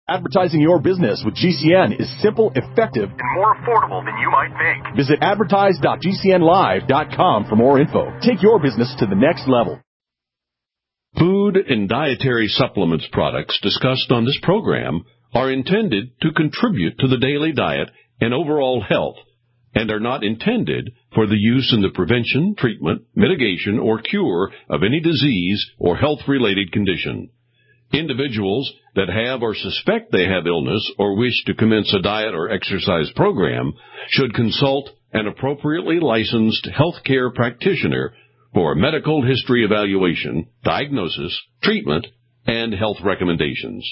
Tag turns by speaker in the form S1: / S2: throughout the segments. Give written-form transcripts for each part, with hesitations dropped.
S1: Advertising your business with GCN is simple, effective, and more affordable than you might think. Visit advertise.gcnlive.com for more info. Take your business to the next level.
S2: Food and dietary supplements products discussed on this program are intended to contribute to the daily diet and overall health and are not intended for the use in the prevention, treatment, mitigation, or cure of any disease or health-related condition. Individuals that have or suspect they have illness or wish to commence a diet or exercise program should consult an appropriately licensed healthcare practitioner for a medical history evaluation, diagnosis, treatment, and health recommendations.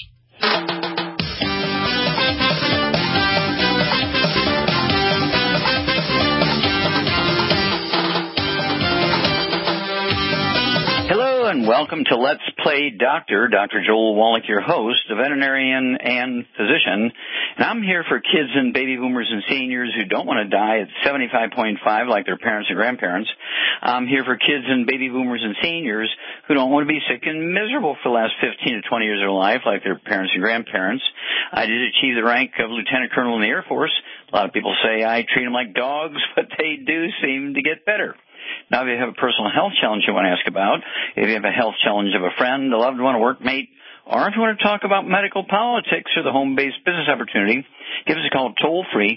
S3: And welcome to Let's Play Doctor. Dr. Joel Wallach, your host, a veterinarian and physician. And I'm here for kids and baby boomers and seniors who don't want to die at 75.5 like their parents and grandparents. I'm here for kids and baby boomers and seniors who don't want to be sick and miserable for the last 15 to 20 years of their life like their parents and grandparents. I did achieve the rank of Lieutenant Colonel in the Air Force. A lot of people say I treat them like dogs, but they do seem to get better. Now, if you have a personal health challenge you want to ask about, if you have a health challenge of a friend, a loved one, a workmate, or if you want to talk about medical politics or the home-based business opportunity, give us a call toll-free,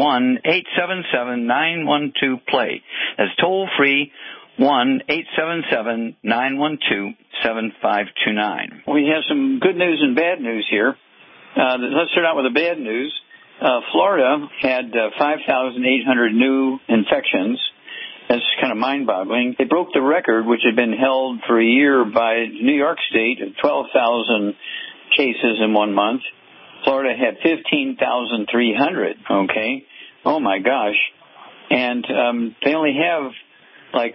S3: 1-877-912-PLAY. That's toll-free, 1-877-912-7529. We have some good news and bad news here. Let's start out with the bad news. Florida had 5,800 new infections. That's kind of mind-boggling. They broke the record, which had been held for a year by New York State at 12,000 cases in 1 month. Florida had 15,300, okay? Oh, my gosh. And they only have like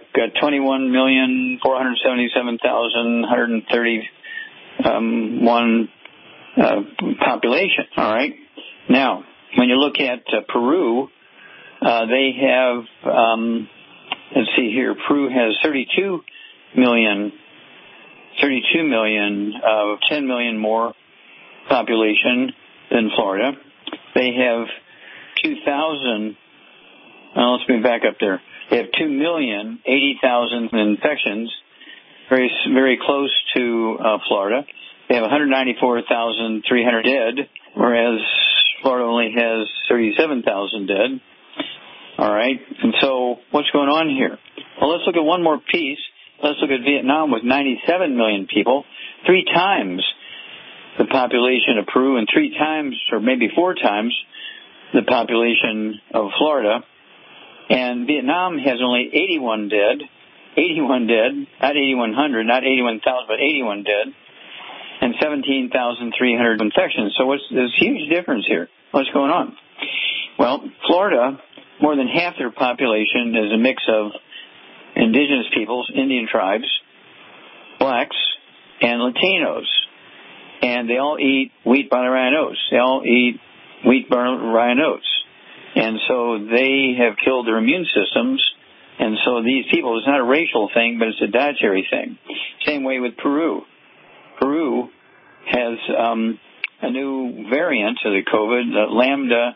S3: 21,477,131 population, all right? Now, when you look at Peru, they have... let's see here. Peru has 32 million, 10 million more population than Florida. They have 2,000, let's move back up there. They have 2,080,000 infections, very, very close to Florida. They have 194,300 dead, whereas Florida only has 37,000 dead. All right, and so what's going on here? Well, let's look at one more piece. Let's look at Vietnam with 97 million people, 3 times the population of Peru and 3 times, or maybe 4 times, the population of Florida. And Vietnam has only 81 dead, not 8,100, not 81,000, but 81 dead, and 17,300 infections. So there's a huge difference here. What's going on? Well, Florida, more than half their population is a mix of indigenous peoples, Indian tribes, blacks, and Latinos. And they all eat wheat, barley, rye, and oats. They all eat wheat, barley, rye, and oats. And so they have killed their immune systems. And so these people, it's not a racial thing, but it's a dietary thing. Same way with Peru. Peru has a new variant of the COVID, Lambda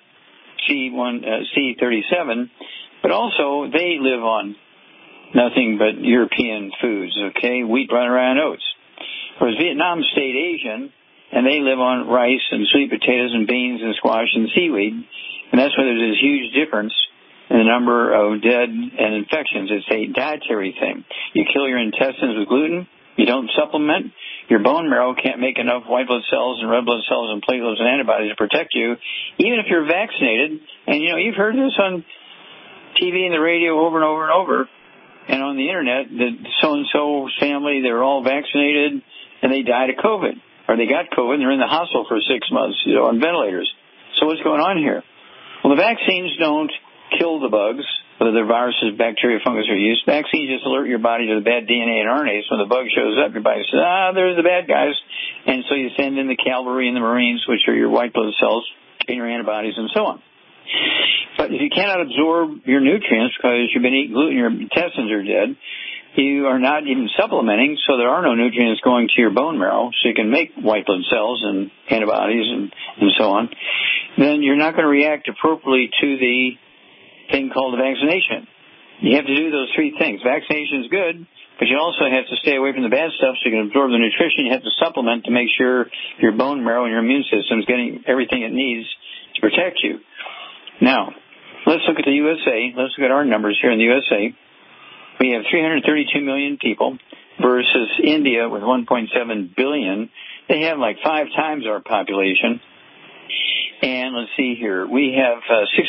S3: C37, but also they live on nothing but European foods, okay, wheat, barley, rye, and oats. Whereas Vietnam stayed Asian, and they live on rice and sweet potatoes and beans and squash and seaweed, and that's why there's this huge difference in the number of dead and infections. It's a dietary thing. You kill your intestines with gluten, you don't supplement, your bone marrow can't make enough white blood cells and red blood cells and platelets and antibodies to protect you, even if you're vaccinated. And, you know, you've heard this on TV and the radio over and over and over, and on the Internet, that so-and-so's family, they're all vaccinated, and they died of COVID. Or they got COVID, and they're in the hospital for 6 months, you know, on ventilators. So what's going on here? Well, the vaccines don't kill the bugs, whether they're viruses, bacteria, fungus, or yeast. Vaccines just alert your body to the bad DNA and RNA. So when the bug shows up, your body says, there's the bad guys. And so you send in the cavalry and the Marines, which are your white blood cells, and your antibodies, and so on. But if you cannot absorb your nutrients because you've been eating gluten, your intestines are dead, you are not even supplementing, so there are no nutrients going to your bone marrow, so you can make white blood cells and antibodies and so on, then you're not going to react appropriately to the thing called the vaccination. You have to do those three things. Vaccination is good, but you also have to stay away from the bad stuff so you can absorb the nutrition. You have to supplement to make sure your bone marrow and your immune system is getting everything it needs to protect you. Now, let's look at the USA. Let's look at our numbers here in the USA. We have 332 million people versus India with 1.7 billion. They have like 5 times our population. And let's see here. We have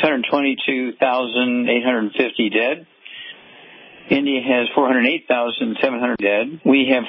S3: 622,850 dead. India has 408,700 dead. We have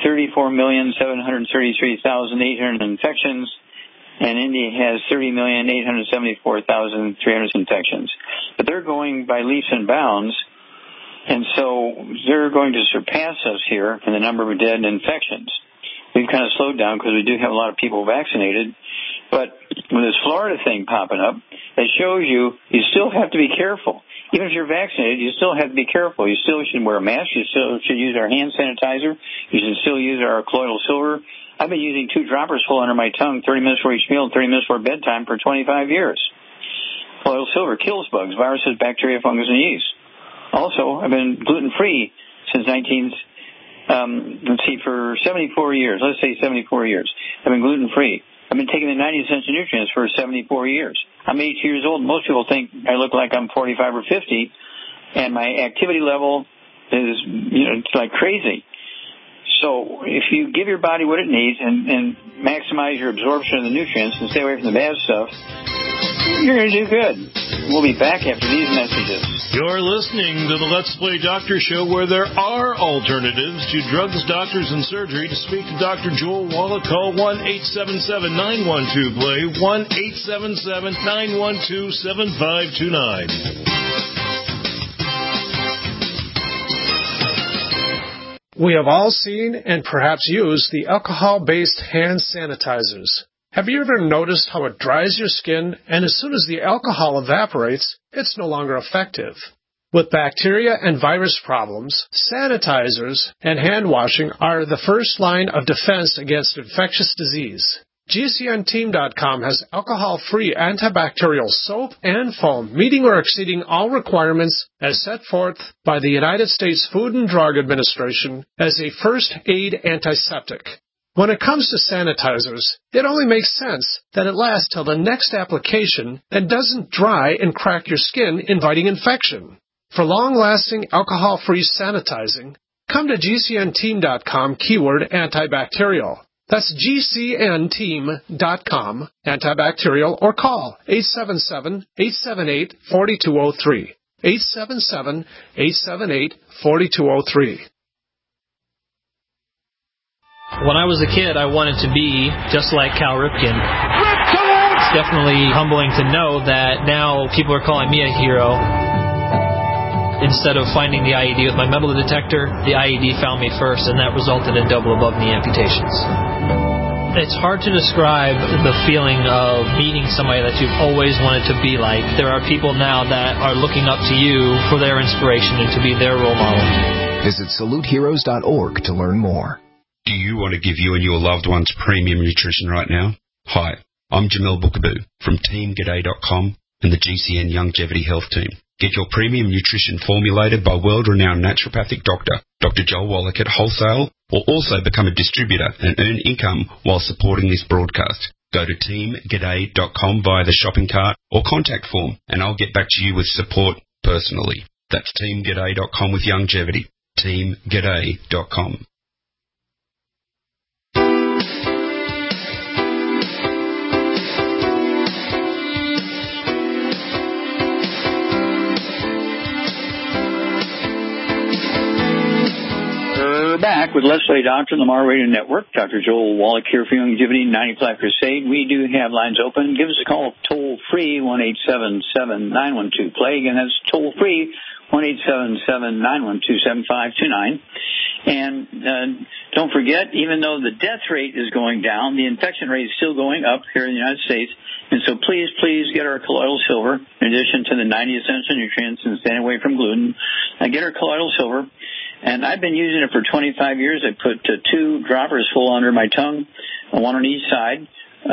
S3: 34,733,800 infections. And India has 30,874,300 infections. But they're going by leaps and bounds. And so they're going to surpass us here in the number of dead and infections. We've kind of slowed down because we do have a lot of people vaccinated. But with this Florida thing popping up, it shows you still have to be careful. Even if you're vaccinated, you still have to be careful. You still should wear a mask. You still should use our hand sanitizer. You should still use our colloidal silver. I've been using 2 droppers full under my tongue 30 minutes for each meal and 30 minutes for bedtime for 25 years. Colloidal silver kills bugs, viruses, bacteria, fungus, and yeast. Also, I've been gluten-free since for 74 years. Let's say 74 years. I've been gluten-free. I've been taking the 90 essential nutrients for 74 years. I'm 82 years old. Most people think I look like I'm 45 or 50, and my activity level is, it's like crazy. So if you give your body what it needs and maximize your absorption of the nutrients and stay away from the bad stuff, you're going to do good. We'll be back after these messages.
S4: You're listening to the Let's Play Doctor Show, where there are alternatives to drugs, doctors, and surgery. To speak to Dr. Joel Wallach, call 1-877-912-PLAY, 1-877-912-7529.
S5: We have all seen and perhaps used the alcohol-based hand sanitizers. Have you ever noticed how it dries your skin, and as soon as the alcohol evaporates, it's no longer effective? With bacteria and virus problems, sanitizers and hand washing are the first line of defense against infectious disease. GCNteam.com has alcohol-free antibacterial soap and foam, meeting or exceeding all requirements as set forth by the United States Food and Drug Administration as a first-aid antiseptic. When it comes to sanitizers, it only makes sense that it lasts till the next application and doesn't dry and crack your skin, inviting infection. For long-lasting alcohol-free sanitizing, come to GCNteam.com keyword antibacterial. That's GCNteam.com antibacterial, or call 877-878-4203. 877-878-4203.
S6: When I was a kid, I wanted to be just like Cal Ripken. It's definitely humbling to know that now people are calling me a hero. Instead of finding the IED with my metal detector, the IED found me first, and that resulted in double above-knee amputations. It's hard to describe the feeling of meeting somebody that you've always wanted to be like. There are people now that are looking up to you for their inspiration and to be their role model.
S7: Visit SaluteHeroes.org to learn more.
S8: Do you want to give you and your loved ones premium nutrition right now? Hi, I'm Jamel Bookaboo from TeamGaday.com and the GCN Longevity Health Team. Get your premium nutrition formulated by world-renowned naturopathic doctor, Dr. Joel Wallach at wholesale, or also become a distributor and earn income while supporting this broadcast. Go to TeamGaday.com via the shopping cart or contact form, and I'll get back to you with support personally. That's TeamGaday.com with longevity. TeamGaday.com.
S3: Back with Let's Play Doctor on the Mar Radio Network. Dr. Joel Wallach here for Longevity 95 Crusade. We do have lines open. Give us a call toll-free, 1-877-912-PLAY. Again, that's toll-free, 1-877-912-7529. And don't forget, even though the death rate is going down, the infection rate is still going up here in the United States. And so please get our colloidal silver, in addition to the 90 essential nutrients, and stay away from gluten. Get our colloidal silver. And I've been using it for 25 years. I put 2 droppers full under my tongue, one on each side,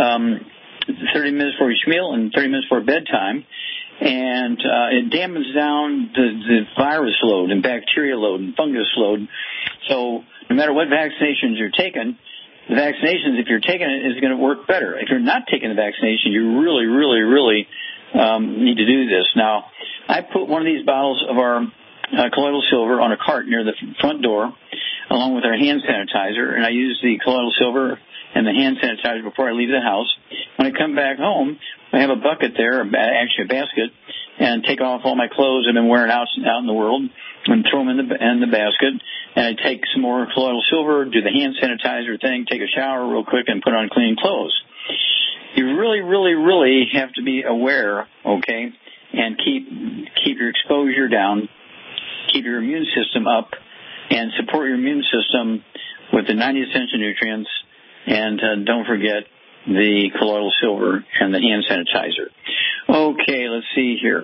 S3: 30 minutes for each meal and 30 minutes for bedtime. And it dampens down the virus load and bacteria load and fungus load. So no matter what vaccinations you're taking, the vaccinations, if you're taking it, is going to work better. If you're not taking the vaccination, you really, really, really need to do this. Now, I put one of these bottles of our colloidal silver on a cart near the front door, along with our hand sanitizer, and I use the colloidal silver and the hand sanitizer before I leave the house. When I come back home, I have a bucket there, actually a basket, and take off all my clothes I've been wearing out in the world and throw them in the basket. And I take some more colloidal silver, do the hand sanitizer thing, take a shower real quick, and put on clean clothes. You really, really, really have to be aware, okay, and keep your exposure down, keep your immune system up, and support your immune system with the 90 essential nutrients. And don't forget the colloidal silver and the hand sanitizer. Okay, let's see here.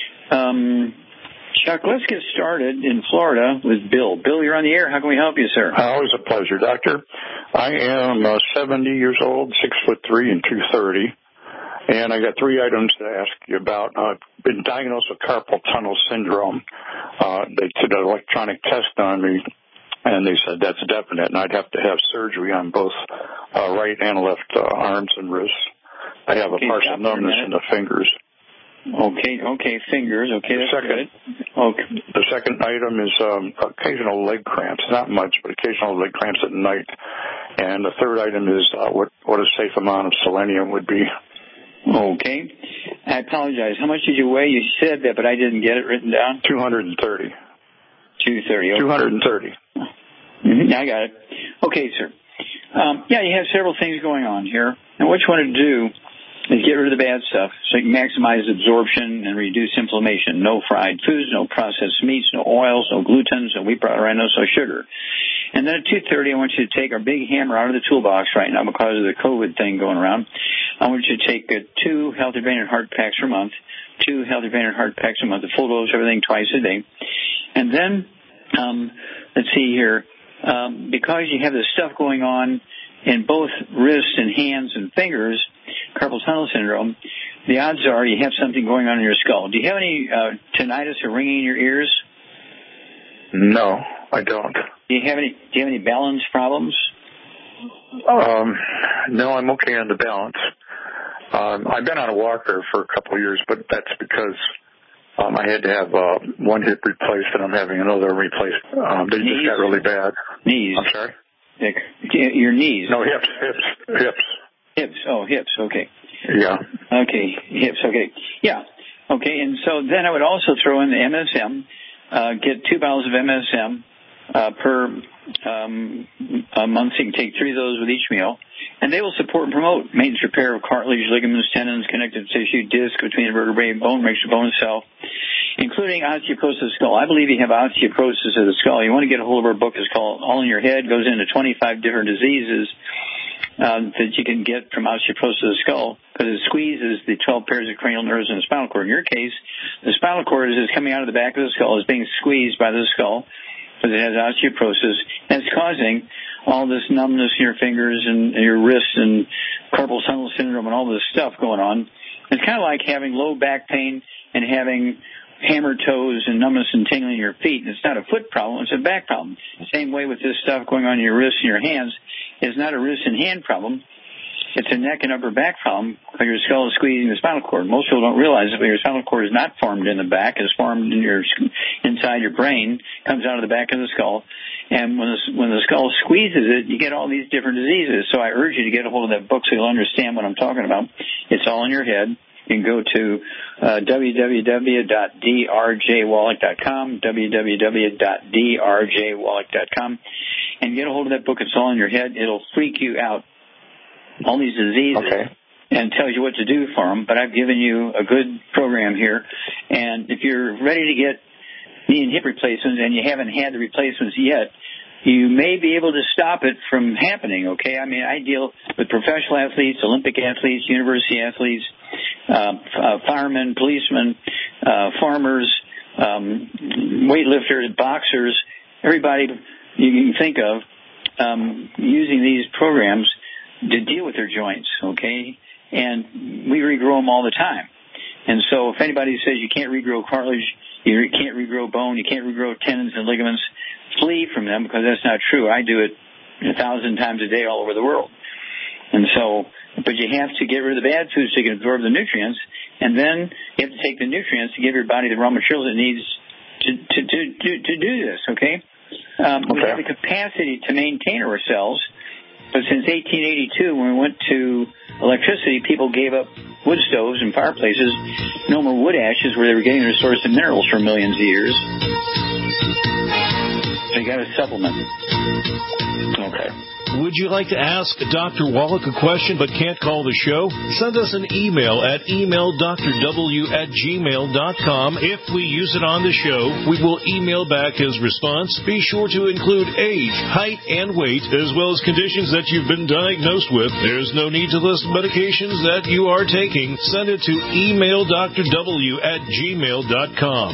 S3: Chuck, let's get started in Florida with Bill. Bill, you're on the air. How can we help you, sir?
S9: Always a pleasure, Doctor. I am 70 years old, 6'3" and 230, and I got 3 items to ask you about. I've been diagnosed with carpal tunnel syndrome. They did an electronic test on me, and they said that's definite, and I'd have to have surgery on both right and left arms and wrists. I have a partial numbness in the fingers.
S3: Okay, fingers. Okay, that's good. Okay.
S9: The second item is occasional leg cramps. Not much, but occasional leg cramps at night. And the third item is what a safe amount of selenium would be.
S3: Okay. I apologize. How much did you weigh? You said that, but I didn't get it written down.
S9: 230.
S3: 230. Okay.
S9: 230.
S3: Mm-hmm. I got it. Okay, sir. Yeah, you have several things going on here. And what you want to do is get rid of the bad stuff so you can maximize absorption and reduce inflammation. No fried foods, no processed meats, no oils, no glutens, no wheat rhinos, no sugar. And then at 2:30, I want you to take our big hammer out of the toolbox right now because of the COVID thing going around. I want you to take 2 Healthy Brain and Heart Packs per month, 2 Healthy Brain and Heart Packs a month, a full dose, everything twice a day. And then, let's see here, because you have this stuff going on in both wrists and hands and fingers, carpal tunnel syndrome, the odds are you have something going on in your skull. Do you have any tinnitus or ringing in your ears?
S9: No, I don't.
S3: Do you have any balance problems?
S9: No, I'm okay on the balance. I've been on a walker for a couple of years, but that's because I had to have one hip replaced, and I'm having another replaced. They just got really bad.
S3: Knees.
S9: I'm sorry?
S3: Your knees.
S9: No, hips.
S3: Hips. Oh, hips. Okay.
S9: Yeah.
S3: Okay. Hips. Okay. Yeah. Okay. And so then I would also throw in the MSM. Get 2 bottles of MSM per month. So you can take 3 of those with each meal. And they will support and promote maintenance repair of cartilage, ligaments, tendons, connective tissue, disc between the vertebrae, bone, makes your bone cell, including osteoporosis of the skull. I believe you have osteoporosis of the skull. You want to get a hold of our book. It's called All in Your Head. It goes into 25 different diseases that you can get from osteoporosis of the skull because it squeezes the 12 pairs of cranial nerves in the spinal cord. In your case, the spinal cord is coming out of the back of the skull, is being squeezed by the skull because it has osteoporosis, and it's causing all this numbness in your fingers and your wrists and carpal tunnel syndrome and all this stuff going on. It's kind of like having low back pain and having hammer toes and numbness and tingling in your feet. And it's not a foot problem, it's a back problem. Same way with this stuff going on in your wrists and your hands. It's not a wrist and hand problem. It's a neck and upper back problem because your skull is squeezing the spinal cord. Most people don't realize it, but your spinal cord is not formed in the back. It's formed in inside your brain, comes out of the back of the skull. And when the skull squeezes it, you get all these different diseases. So I urge you to get a hold of that book so you'll understand what I'm talking about. It's all in your head. You can go to www.drjwallach.com, www.drjwallach.com, and get a hold of that book. It's all in your head. It'll freak you out. All these diseases, and tells you what to do for them. But I've given you a good program here. And if you're ready to get knee and hip replacements and you haven't had the replacements yet, you may be able to stop it from happening, okay? I mean, I deal with professional athletes, Olympic athletes, university athletes, firemen, policemen, farmers, weightlifters, boxers, everybody you can think of using these programs to deal with their joints, okay? And we regrow them all the time. And so if anybody says you can't regrow cartilage, you can't regrow bone, you can't regrow tendons and ligaments, flee from them, because that's not true. I do it 1,000 times a day all over the world. And so, but you have to get rid of the bad foods so you can absorb the nutrients, and then you have to take the nutrients to give your body the raw materials it needs to do this, okay? We have the capacity to maintain ourselves, but since 1882, when we went to electricity, people gave up wood stoves and fireplaces. No more wood ashes, where they were getting their source of minerals for millions of years. So you got to supplement.
S4: Okay. Would you like to ask Dr. Wallach a question but can't call the show? Send us an email at emaildrw@gmail.com. If we use it on the show, we will email back his response. Be sure to include age, height, and weight, as well as conditions that you've been diagnosed with. There's no need to list medications that you are taking. Send it to emaildrw@gmail.com.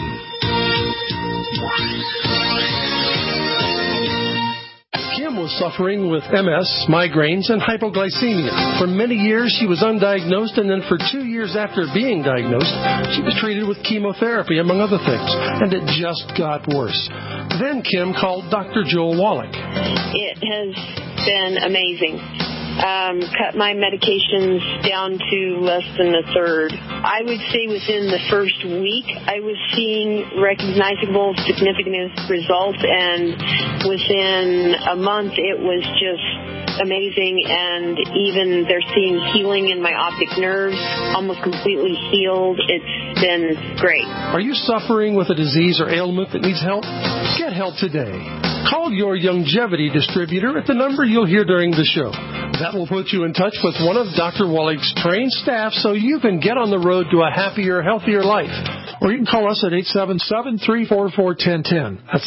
S10: Kim was suffering with MS, migraines, and hypoglycemia. For many years, she was undiagnosed, and then for 2 years after being diagnosed, she was treated with chemotherapy, among other things, and it just got worse. Then Kim called Dr. Joel Wallach.
S11: It has been amazing. Cut my medications down to less than a third. I would say within the first week, I was seeing recognizable, significant results, and within a month, it was just amazing. And even they're seeing healing in my optic nerves, almost completely healed. It's been great.
S10: Are you suffering with a disease or ailment that needs help? Get help today. Call your Youngevity distributor at the number you'll hear during the show. That will put you in touch with one of Dr. Wallach's trained staff so you can get on the road to a happier, healthier life. Or you can call us at 877-344-1010. That's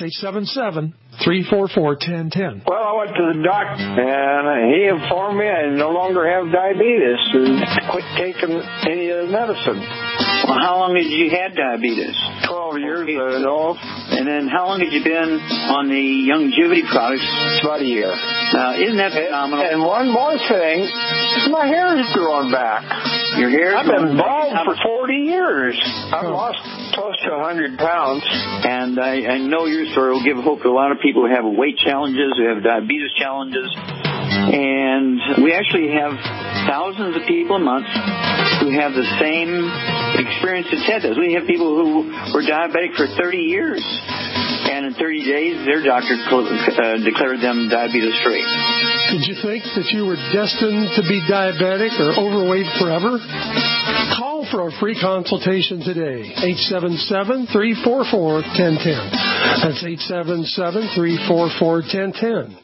S10: 877-344-1010.
S12: Well, I went to the doctor, and he informed me I no longer have diabetes and quit taking any of the medicine.
S3: Well, how long did you have diabetes?
S12: 12 years, I know.
S3: And then how long had you been on the Youngevity products?
S12: About a year.
S3: Isn't that phenomenal?
S12: And one more thing, my hair is growing back.
S3: Your hair?
S12: I've been bald for 40 years. I've lost close to 100 pounds.
S3: And I know your story will give hope to a lot of people who have weight challenges, who have diabetes challenges. And we actually have thousands of people a month who have the same experience that Ted does. We have people who were diabetic for 30 years. And in 30 days, their doctor declared them diabetes-free.
S10: Did you think that you were destined to be diabetic or overweight forever? Call for a free consultation today. 877-344-1010. That's 877-344-1010.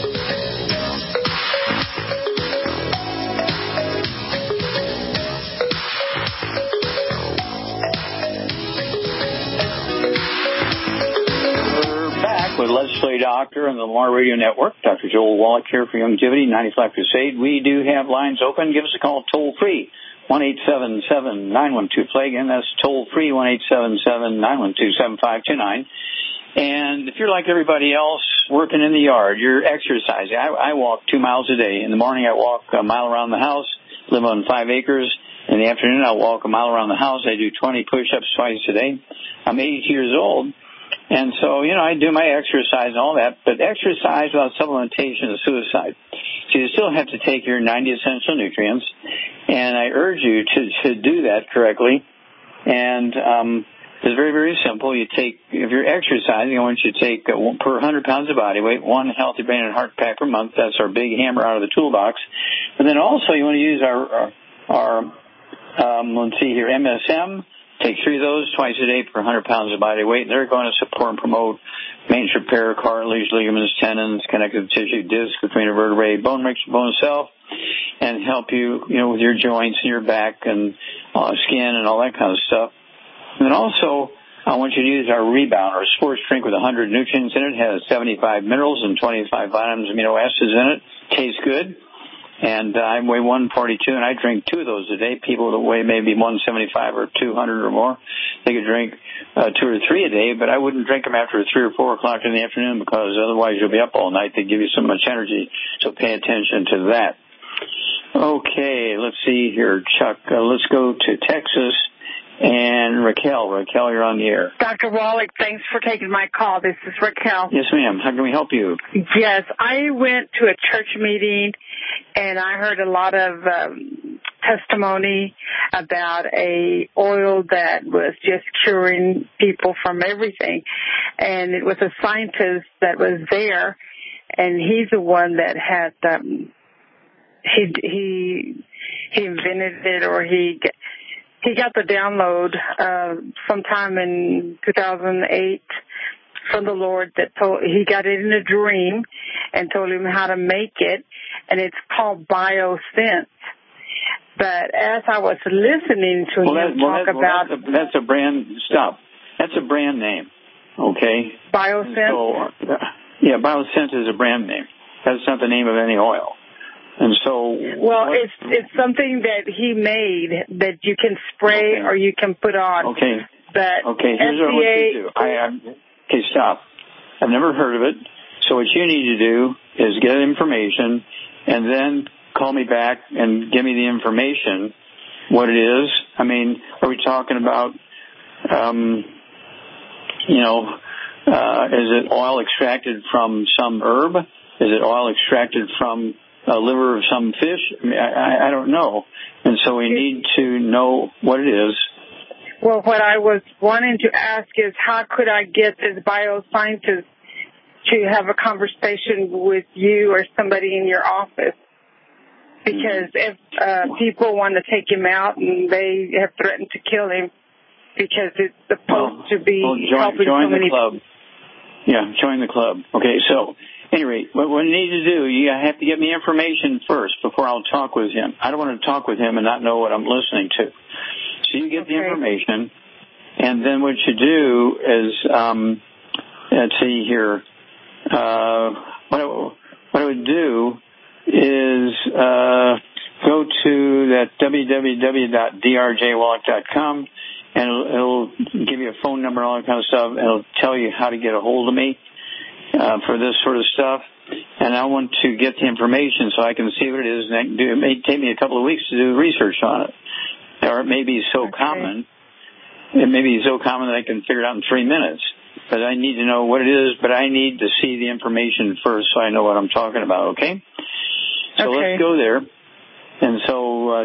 S3: With Let's Play Doctor and the Lamar Radio Network. Dr. Joel Wallach here for Youngevity, 95 Crusade. We do have lines open. Give us a call toll free, 1-877-912-PLAY. Again, that's toll free, 1-877-912-7529. And if you're like everybody else working in the yard, you're exercising. I walk 2 miles a day. In the morning, I walk a mile around the house, live on 5 acres. In the afternoon, I walk a mile around the house. I do 20 push-ups twice a day. I'm 82 years old. And so, I do my exercise and all that, but exercise without supplementation is suicide. So you still have to take your 90 essential nutrients, and I urge you to do that correctly. And it's very, very simple. You take, if you're exercising, I want you to take per 100 pounds of body weight, 1 healthy brain and heart pack per month. That's our big hammer out of the toolbox. And then also you want to use our let's see here, MSM. Take 3 of those twice a day per 100 pounds of body weight. They're going to support and promote maintenance repair, cartilage, ligaments, tendons, connective tissue, disc between the vertebrae, bone mixture, bone itself, and help you, with your joints and your back and skin and all that kind of stuff. And then also, I want you to use our Rebound, our sports drink with 100 nutrients in it. It has 75 minerals and 25 vitamins, amino acids in it. Tastes good. And I weigh 142, and I drink 2 of those a day. People that weigh maybe 175 or 200 or more they could drink 2 or 3 a day, but I wouldn't drink them after 3 or 4 o'clock in the afternoon because otherwise you'll be up all night. They give you so much energy, so pay attention to that. Okay, let's see here, Chuck. Let's go to Texas. And Raquel, you're on the air.
S13: Dr. Wallach, thanks for taking my call. This is Raquel.
S3: Yes, ma'am. How can we help you?
S13: Yes, I went to a church meeting, and I heard a lot of testimony about a oil that was just curing people from everything. And it was a scientist that was there, and he's the one that had, he invented it, or he got the download sometime in 2008 from the Lord that he got it in a dream and told him how to make it, and it's called BioSense. But as I was listening to him talk about...
S3: That's a brand... Stop. That's a brand name, okay?
S13: BioSense?
S3: So, yeah, BioSense is a brand name. That's not the name of any oil. And so...
S13: Well, it's something that he made that you can spray or you can put on.
S3: Okay.
S13: But
S3: okay, here's what I want you to do. Okay, stop. I've never heard of it. So what you need to do is get information and then call me back and give me the information, what it is. I mean, are we talking about, is it oil extracted from some herb? Is it oil extracted from a liver of some fish? I mean, I don't know. And so we need to know what it is.
S13: Well, what I was wanting to ask is how could I get this bioscientist to have a conversation with you or somebody in your office? Because if people want to take him out and they have threatened to kill him because it's supposed to be helping so many people. Yeah, join the club. Okay, so anyway, what we need to do, you have to get me information first before I'll talk with him. I don't want to talk with him and not know what I'm listening to. So you get the information, and then what you do is, let's see here, what I would do is go to that www.drjwallach.com, and it'll give you a phone number and all that kind of stuff, and it'll tell you how to get a hold of me for this sort of stuff. And I want to get the information so I can see what it is, and I can do. It may take me a couple of weeks to do research on it, or it may be so common. It may be so common that I can figure it out in 3 minutes. But I need to know what it is, but I need to see the information first so I know what I'm talking about, okay? So let's go there. And so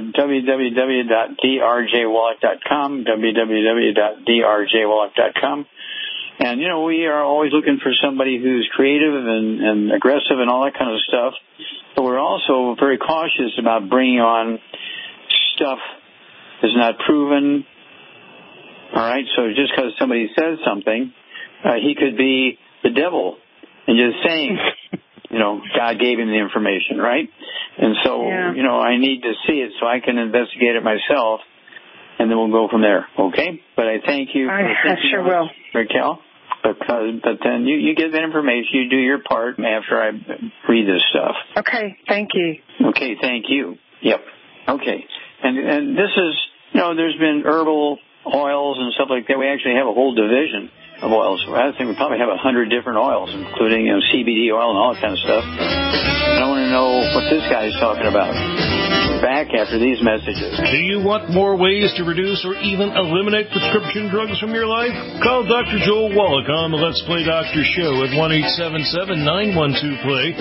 S13: www.drjwallach.com, www.drjwallach.com. And, we are always looking for somebody who's creative and aggressive and all that kind of stuff. But we're also very cautious about bringing on stuff that's not proven. All right, so just because somebody says something, he could be the devil and just saying, God gave him the information, right? And so, I need to see it so I can investigate it myself, and then we'll go from there, okay? But I thank you. I sure will.
S3: Raquel, but then you get that information, you do your part after I read this stuff.
S13: Okay, thank you.
S3: Okay, thank you. Yep. Okay. And this is, there's been herbal oils and stuff like that. We actually have a whole division of oils. I think we probably have 100 different oils, including CBD oil and all that kind of stuff. And I want to know what this guy's talking about. Back after these messages.
S4: Do you want more ways to reduce or even eliminate prescription drugs from your life? Call Dr. Joel Wallach on the Let's Play Doctor show at 1-877-912-PLAY,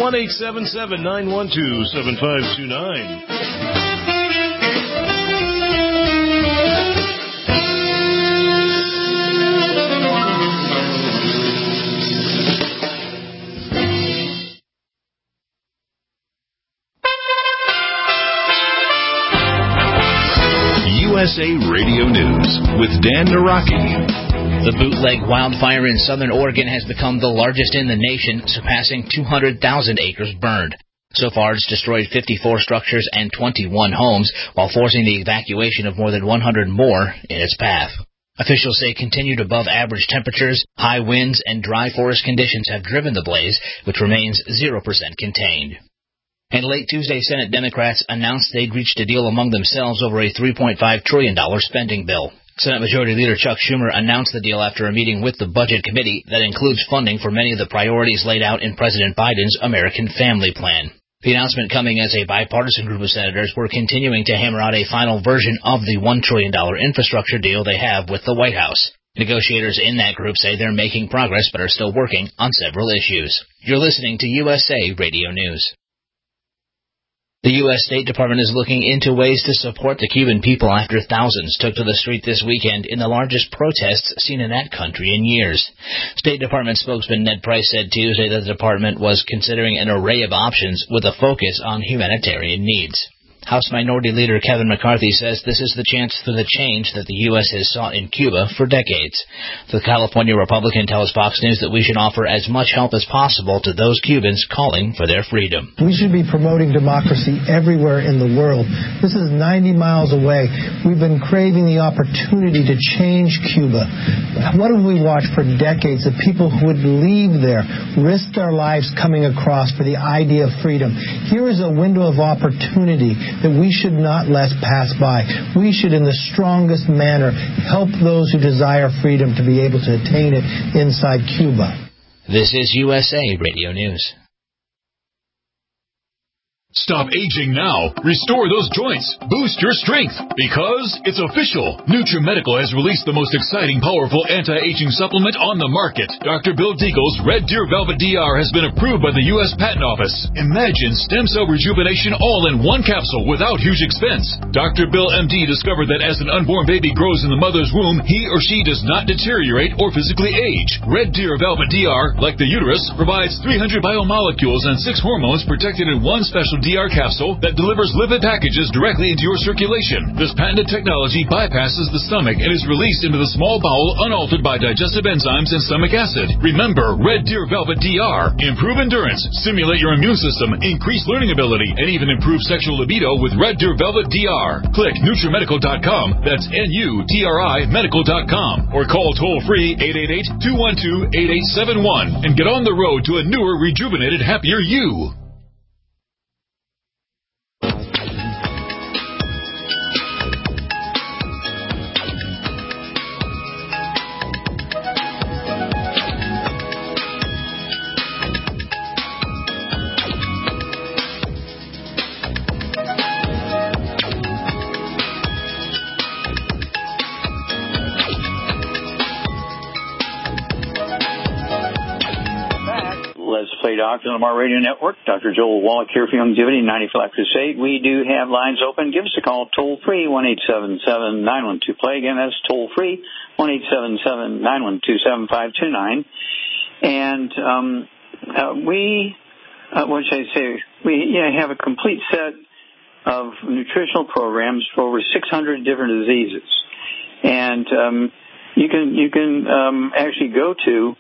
S4: 1-877-912-7529.
S1: USA Radio News with Dan Naraki.
S14: The bootleg wildfire in southern Oregon has become the largest in the nation, surpassing 200,000 acres burned. So far, it's destroyed 54 structures and 21 homes, while forcing the evacuation of more than 100 more in its path. Officials say continued above-average temperatures, high winds, and dry forest conditions have driven the blaze, which remains 0% contained. And late Tuesday, Senate Democrats announced they'd reached a deal among themselves over a $3.5 trillion spending bill. Senate Majority Leader Chuck Schumer announced the deal after a meeting with the Budget Committee that includes funding for many of the priorities laid out in President Biden's American Family Plan. The announcement coming as a bipartisan group of senators were continuing to hammer out a final version of the $1 trillion infrastructure deal they have with the White House. Negotiators in that group say they're making progress but are still working on several issues. You're listening to USA Radio News. The U.S. State Department is looking into ways to support the Cuban people after thousands took to the street this weekend in the largest protests seen in that country in years. State Department spokesman Ned Price said Tuesday that the department was considering an array of options with a focus on humanitarian needs. House Minority Leader Kevin McCarthy says this is the chance for the change that the U.S. has sought in Cuba for decades. The California Republican tells Fox News that we should offer as much help as possible to those Cubans calling for their freedom.
S15: We should be promoting democracy everywhere in the world. This is 90 miles away. We've been craving the opportunity to change Cuba. What have we watched for decades of people who would leave there, risk their lives coming across for the idea of freedom? Here is a window of opportunity that we should not let pass by. We should, in the strongest manner, help those who desire freedom to be able to attain it inside Cuba.
S14: This is USA Radio News.
S1: Stop aging now. Restore those joints. Boost your strength. Because it's official. NutriMedical has released the most exciting, powerful anti-aging supplement on the market. Dr. Bill Deagle's Red Deer Velvet DR has been approved by the U.S. Patent Office. Imagine stem cell rejuvenation all in one capsule without huge expense. Dr. Bill MD discovered that as an unborn baby grows in the mother's womb, he or she does not deteriorate or physically age. Red Deer Velvet DR, like the uterus, provides 300 biomolecules and 6 hormones protected in one special DR capsule that delivers lipid packages directly into your circulation. This patented technology bypasses the stomach and is released into the small bowel unaltered by digestive enzymes and stomach acid. Remember, Red Deer Velvet DR. Improve endurance, stimulate your immune system, increase learning ability, and even improve sexual libido with Red Deer Velvet DR. Click NutriMedical.com, that's NUTRI Medical.com, or call toll-free 888-212-8871 and get on the road to a newer, rejuvenated, happier you.
S3: Doctor on our radio network, Dr. Joel Wallach here for Longevity 90 Flat Crusade. We do have lines open. Give us a call toll free 1-877-912-PLAY. Again, that's toll free 1-877-912-7529. And we have a complete set of nutritional programs for over 600 different diseases, and you can actually go to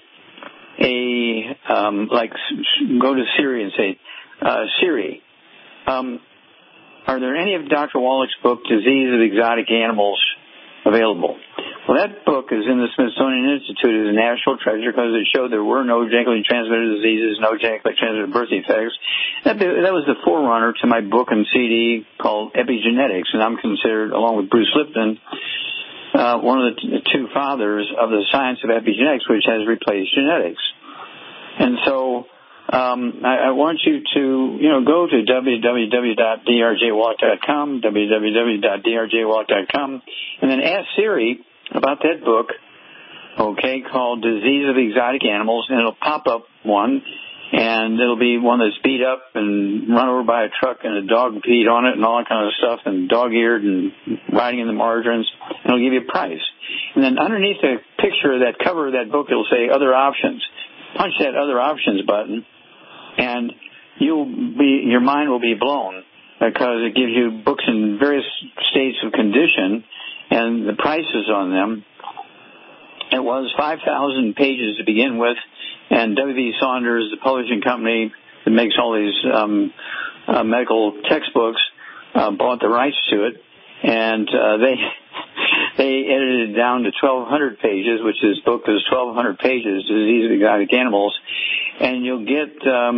S3: go to Siri and say, Siri, are there any of Dr. Wallach's book, Disease of Exotic Animals, available? Well, that book is in the Smithsonian Institute as a national treasure because it showed there were no genetically transmitted diseases, no genetically transmitted birth defects. That was the forerunner to my book and CD called Epigenetics, and I'm considered, along with Bruce Lipton, one of the two fathers of the science of epigenetics, which has replaced genetics. And so I want you to, go to www.drjwallach.com, www.drjwallach.com, and then ask Siri about that book, called Disease of Exotic Animals, and it'll pop up one, and it'll be one that's beat up and run over by a truck and a dog peed on it and all that kind of stuff, and dog-eared and riding in the margarines, and it'll give you a price. And then underneath the picture of that cover of that book, it'll say Other Options. Punch that Other Options button, and your mind will be blown because it gives you books in various states of condition and the prices on them. It was 5,000 pages to begin with, and W.B. Saunders, the publishing company that makes all these medical textbooks, bought the rights to it, and they edited it down to 1,200 pages, which this book is 1,200 pages, Disease of Exotic Animals, and you'll get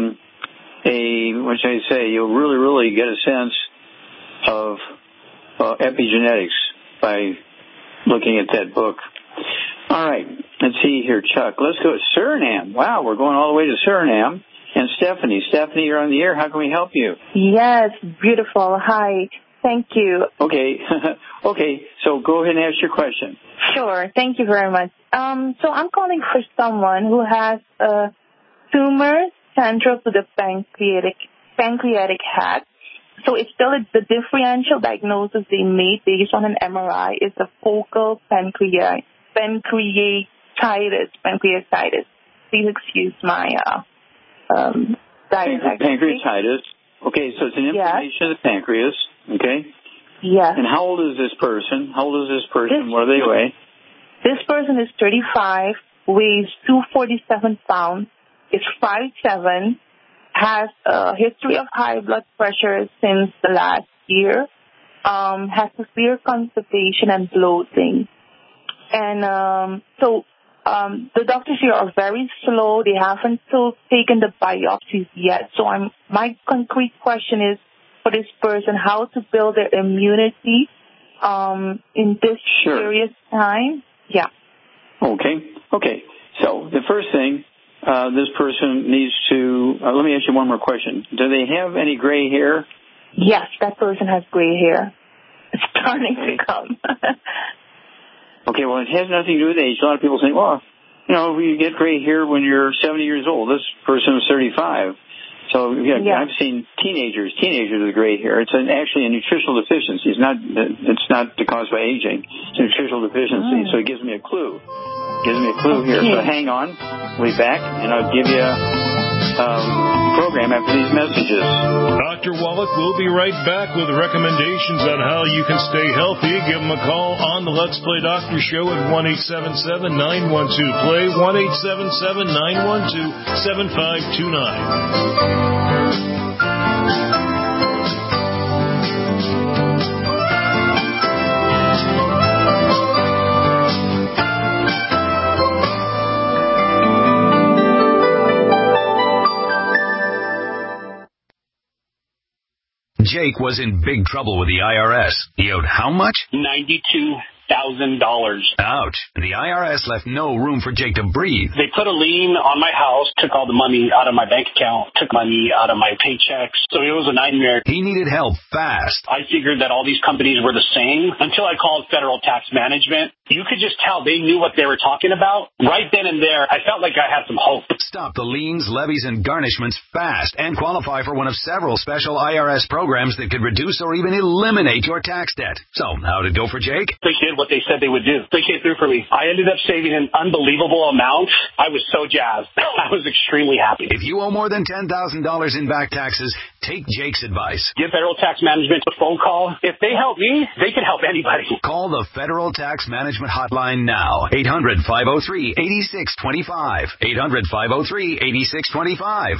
S3: you'll really, really get a sense of epigenetics by looking at that book. All right. Let's see here, Chuck. Let's go to Suriname. Wow, we're going all the way to Suriname. And Stephanie. Stephanie, you're on the air. How can we help you?
S16: Yes, beautiful. Hi. Thank you.
S3: Okay. Okay, so go ahead and ask your question.
S16: Sure. Thank you very much. So I'm calling for someone who has a tumor central to the pancreatic head. So it's still the differential diagnosis they made based on an MRI is a focal pancreatitis. Please excuse my diagnosis.
S3: Pancreatitis. Okay, so it's an inflammation of the pancreas. Okay.
S16: Yes.
S3: And how old is this person? What do they weigh?
S16: This person is 35, weighs 247 pounds, is 5'7", has a history of high blood pressure since the last year, has severe constipation and bloating. And the doctors here are very slow. They haven't still taken the biopsies yet. So my concrete question is for this person, how to build their immunity in this serious time. Yeah.
S3: Okay. So the first thing, this person needs to, let me ask you one more question. Do they have any gray hair?
S16: Yes, that person has gray hair. It's starting to come.
S3: Okay, well, it has nothing to do with age. A lot of people say, well, you get gray hair when you're 70 years old. This person is 35. So, I've seen teenagers with gray hair. It's actually a nutritional deficiency. It's not caused by aging. It's a nutritional deficiency. So it gives me a clue. Here. So hang on. We'll be back, and I'll give you a program after these messages.
S4: Dr. Wallach will be right back with recommendations on how you can stay healthy. Give him a call on the Let's Play Doctor Show at 1-877-912-PLAY, 1-877-912-7529.
S17: Jake was in big trouble with the IRS. He owed how much?
S18: $92,000.
S17: Ouch. The IRS left no room for Jake to breathe.
S18: They put a lien on my house, took all the money out of my bank account, took money out of my paychecks. So it was a nightmare.
S17: He needed help fast.
S18: I figured that all these companies were the same until I called Federal Tax Management. You could just tell they knew what they were talking about. Right then and there, I felt like I had some hope.
S17: Stop the liens, levies, and garnishments fast and qualify for one of several special IRS programs that could reduce or even eliminate your tax debt. So, how did it go for Jake?
S18: They did what they said they would do. They came through for me. I ended up saving an unbelievable amount. I was so jazzed. I was extremely happy.
S17: If you owe more than $10,000 in back taxes, take Jake's advice.
S18: Give Federal Tax Management a phone call. If they help me, they can help anybody.
S17: Call the Federal Tax Management Hotline now. 800-503-8625. 800-503-8625.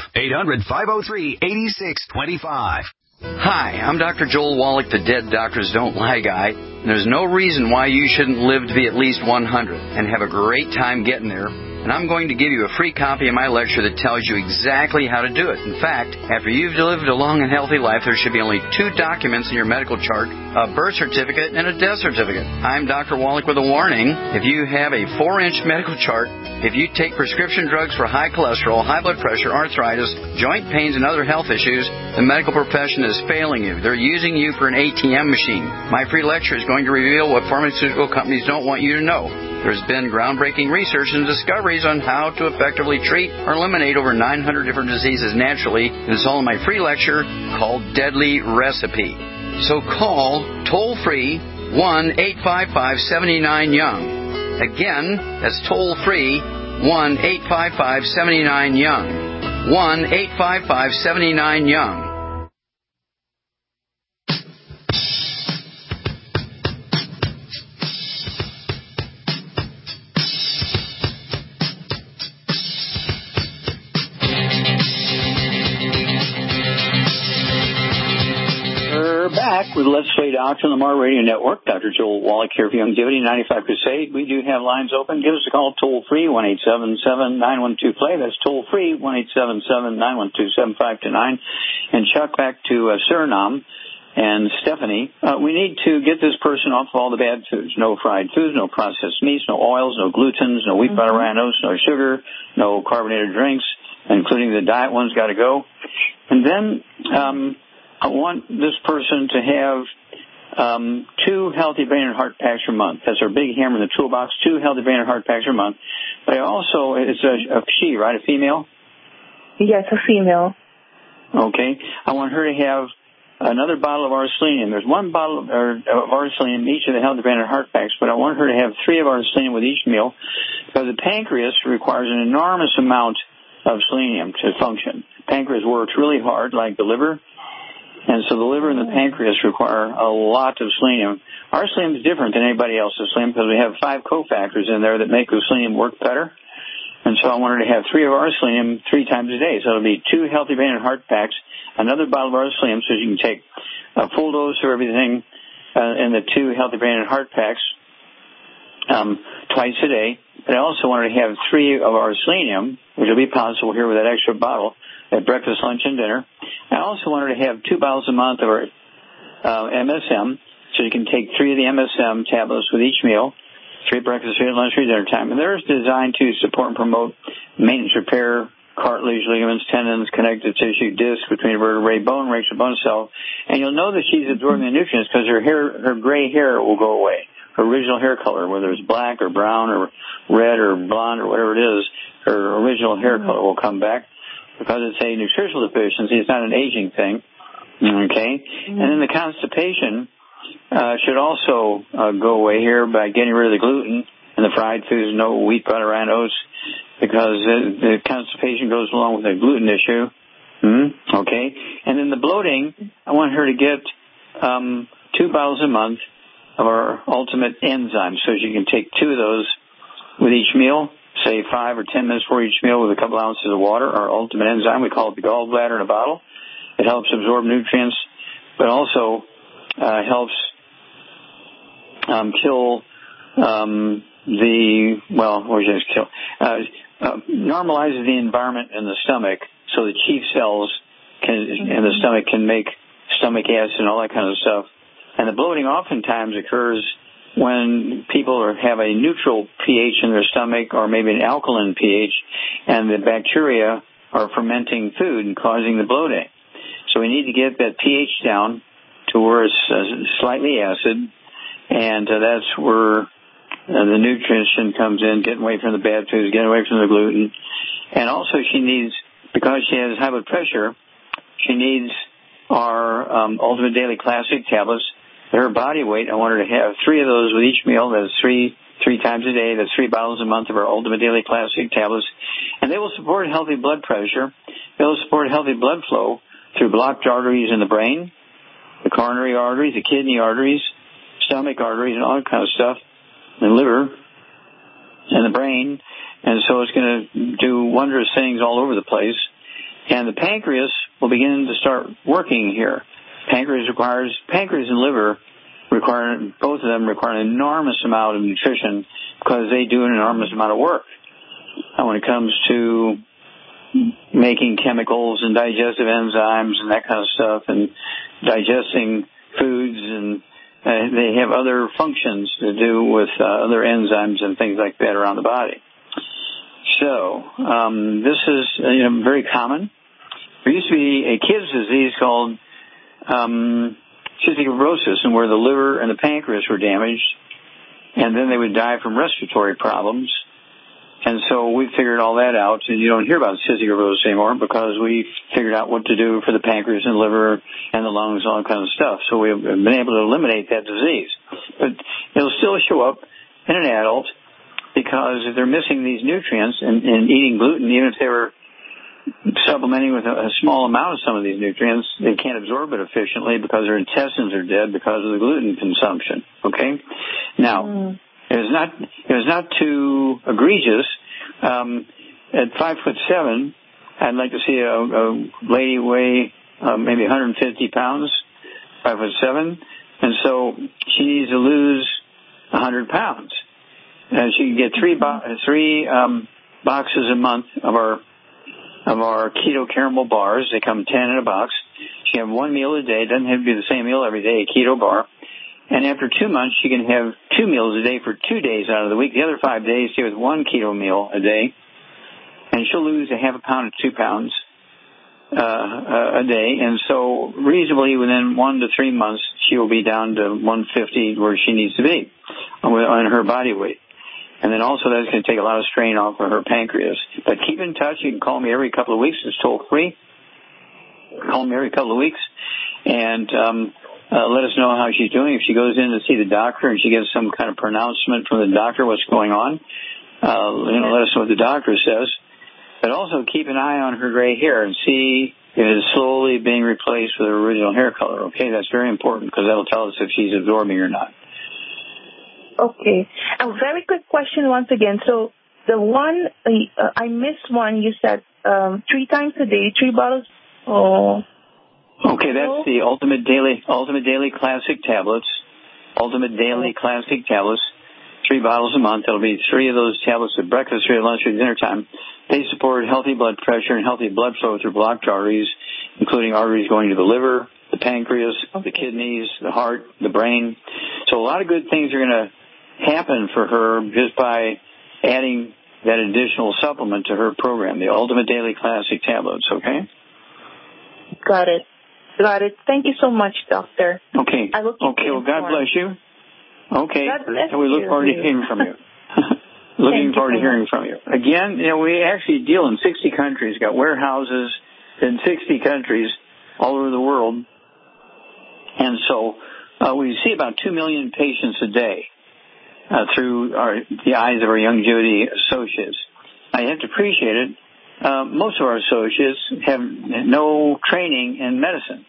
S17: 800-503-8625.
S19: Hi, I'm Dr. Joel Wallach, the Dead Doctors Don't Lie guy. There's no reason why you shouldn't live to be at least 100 and have a great time getting there. And I'm going to give you a free copy of my lecture that tells you exactly how to do it. In fact, after you've lived a long and healthy life, there should be only 2 documents in your medical chart, a birth certificate and a death certificate. I'm Dr. Wallach with a warning. If you have a 4-inch medical chart, if you take prescription drugs for high cholesterol, high blood pressure, arthritis, joint pains, and other health issues, the medical profession is failing you. They're using you for an ATM machine. My free lecture is going to reveal what pharmaceutical companies don't want you to know. There's been groundbreaking research and discoveries on how to effectively treat or eliminate over 900 different diseases naturally. And it's all in my free lecture called Deadly Recipe. So call toll-free 1-855-79-YOUNG. Again, that's toll-free 1-855-79-YOUNG. 1-855-79-YOUNG.
S3: Back with Let's Play Doctor on the Mar Radio Network. Dr. Joel Wallach here for Youngevity 95 Crusade. We do have lines open. Give us a call toll-free, 1-877-912-PLAY. That's toll-free, 1-877-912-7529. And Chuck, back to Suriname. and Stephanie, we need to get this person off of all the bad foods. No fried foods, no processed meats, no oils, no glutens, no wheat, butter, rye, oats, no sugar, no carbonated drinks, including the diet ones got to go. And then I want this person to have 2 healthy brain and heart packs per month. That's our big hammer in the toolbox, 2 healthy brain and heart packs per month. But I also, it's a she, right, a female?
S16: Yes, a female.
S3: Okay. I want her to have another bottle of Arselenium. There's 1 bottle of Arselenium in each of the healthy brain and heart packs, but I want her to have 3 of Arselenium with each meal because the pancreas requires an enormous amount of selenium to function. Pancreas works really hard, like the liver, and so the liver and the pancreas require a lot of selenium. Our selenium is different than anybody else's selenium because we have 5 cofactors in there that make the selenium work better. And so I want her to have 3 of our selenium 3 times a day. So it'll be 2 healthy brain and heart packs, another bottle of our selenium, so you can take a full dose of everything in the 2 healthy brain and heart packs twice a day. But I also want her to have 3 of our selenium, which will be possible here with that extra bottle, at breakfast, lunch, and dinner. I also want her to have 2 bottles a month of our MSM, so you can take 3 of the MSM tablets with each meal, 3 at breakfast, 3 at lunch, 3 at dinner time. And they're designed to support and promote maintenance, repair, cartilage, ligaments, tendons, connective tissue, disc between vertebrae, bone, racial bone cell. And you'll know that she's absorbing the nutrients because her gray hair will go away. Her original hair color, whether it's black or brown or red or blonde or whatever it is, her original hair color will come back because it's a nutritional deficiency. It's not an aging thing. Okay? And then the constipation should also go away here by getting rid of the gluten and the fried foods, no wheat, butter, and oats, because the constipation goes along with the gluten issue. Okay? And then the bloating, I want her to get 2 bottles a month of our ultimate enzyme, so she can take 2 of those with each meal, say 5 or 10 minutes for each meal with a couple ounces of water. Our ultimate enzyme, we call it the gallbladder in a bottle. It helps absorb nutrients, but also helps kill normalizes the environment in the stomach so the chief cells in the stomach can make stomach acid and all that kind of stuff. And the bloating oftentimes occurs when people have a neutral pH in their stomach or maybe an alkaline pH, and the bacteria are fermenting food and causing the bloating. So we need to get that pH down to where it's slightly acid, and that's where the nutrition comes in, getting away from the bad foods, getting away from the gluten. And also she needs, because she has high blood pressure, she needs our Ultimate Daily Classic tablets. Her body weight, I want her to have 3 of those with each meal. That's 3 times a day. That's 3 bottles a month of our Ultimate Daily Classic tablets. And they will support healthy blood pressure. They will support healthy blood flow through blocked arteries in the brain, the coronary arteries, the kidney arteries, stomach arteries, and all that kind of stuff, the liver, and the brain. And so it's going to do wondrous things all over the place. And the pancreas will begin to start working here. Pancreas and liver both of them require an enormous amount of nutrition because they do an enormous amount of work. And when it comes to making chemicals and digestive enzymes and that kind of stuff and digesting foods, and they have other functions to do with other enzymes and things like that around the body. So this is very common. There used to be a kid's disease called cystic fibrosis, and where the liver and the pancreas were damaged, and then they would die from respiratory problems. And so we figured all that out, and you don't hear about cystic fibrosis anymore because we figured out what to do for the pancreas and liver and the lungs and all that kind of stuff. So we've been able to eliminate that disease. But it'll still show up in an adult because if they're missing these nutrients and eating gluten, even if they were supplementing with a small amount of some of these nutrients, they can't absorb it efficiently because their intestines are dead because of the gluten consumption. Okay? Now, it was not too egregious. At 5'7", I'd like to see a lady weigh maybe 150 pounds, 5'7", and so she needs to lose 100 pounds. And she can get 3 boxes a month of our keto caramel bars. They come 10 in a box. She can have one meal a day. It doesn't have to be the same meal every day, a keto bar. And after 2 months, she can have 2 meals a day for 2 days out of the week. The other 5 days, stay with 1 keto meal a day. And she'll lose a half a pound to 2 pounds a day. And so reasonably within 1 to 3 months, she will be down to 150 where she needs to be on her body weight. And then also that's going to take a lot of strain off of her pancreas. But keep in touch. You can call me every couple of weeks. It's toll free. Call me every couple of weeks. And let us know how she's doing. If she goes in to see the doctor and she gets some kind of pronouncement from the doctor what's going on, let us know what the doctor says. But also keep an eye on her gray hair and see if it's slowly being replaced with her original hair color. Okay, that's very important because that'll tell us if she's absorbing or not.
S16: Okay. A very quick question once again. So the one, I missed one, you said 3 times a day, 3 bottles. Oh.
S3: Okay, that's the Ultimate Daily Classic tablets. Ultimate Daily Classic tablets, 3 bottles a month. There'll be 3 of those tablets at breakfast, 3 at lunch, or dinner time. They support healthy blood pressure and healthy blood flow through blocked arteries, including arteries going to the liver, the pancreas, the kidneys, the heart, the brain. So a lot of good things are going to happen for her just by adding that additional supplement to her program, the Ultimate Daily Classic tablets, okay?
S16: Got it. Thank you so much, Doctor.
S3: Okay. Well, God bless you. Okay.
S16: God bless
S3: and we look forward to hearing from you. Looking forward to hearing from you. Again, we actually deal in 60 countries, got warehouses in 60 countries all over the world. And so we see about 2 million patients a day through the eyes of our Youngevity associates. I have to appreciate it. Most of our associates have no training in medicine.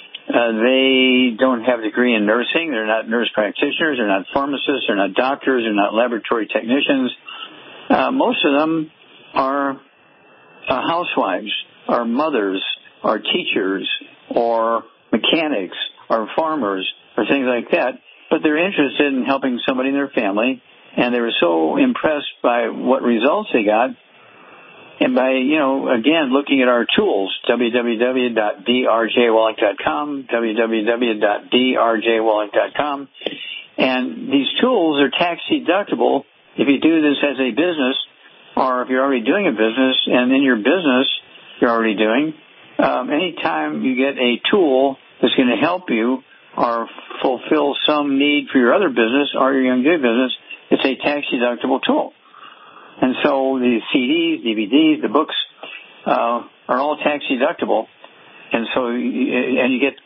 S3: They don't have a degree in nursing. They're not nurse practitioners. They're not pharmacists. They're not doctors. They're not laboratory technicians. Most of them are housewives, are mothers, are teachers, or mechanics, or farmers, or things like that. But they're interested in helping somebody in their family, and they were so impressed by what results they got. And by, again, looking at our tools, www.drjwallach.com, www.drjwallach.com. And these tools are tax deductible if you do this as a business or if you're already doing a business and in your business you're already doing. Anytime you get a tool that's going to help you or fulfill some need for your other business or your Youngevity business, it's a tax deductible tool. And so the CDs, DVDs, the books are all tax deductible, and so you get